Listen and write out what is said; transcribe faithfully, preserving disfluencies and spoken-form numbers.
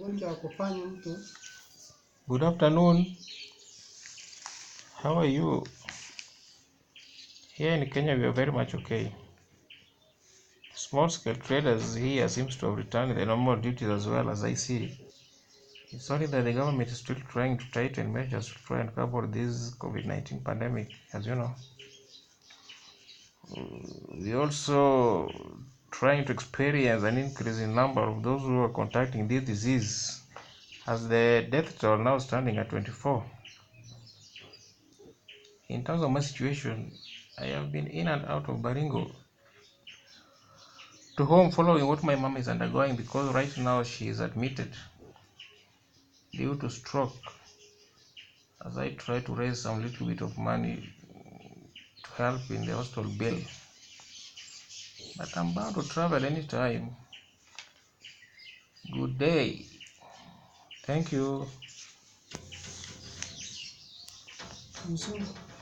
ugonjwa wa kufanya mtu. Good afternoon. How are you? Here in Kenya, we are very much okay. Small-scale traders here seems to have returned their normal duties as well, as I see. It's only that the government is still trying to tighten measures to try and cover this COVID nineteen pandemic, as you know. We also trying to experience an increase in number of those who are contracting this disease, as the death toll now standing at twenty-four. In terms of my situation, I have been in and out of Baringo to home following what my mom is undergoing, because right now she is admitted due to stroke, as I try to raise some little bit of money to help in the hospital bill. But I'm bound to travel anytime. Good day. Thank you. Mzungu.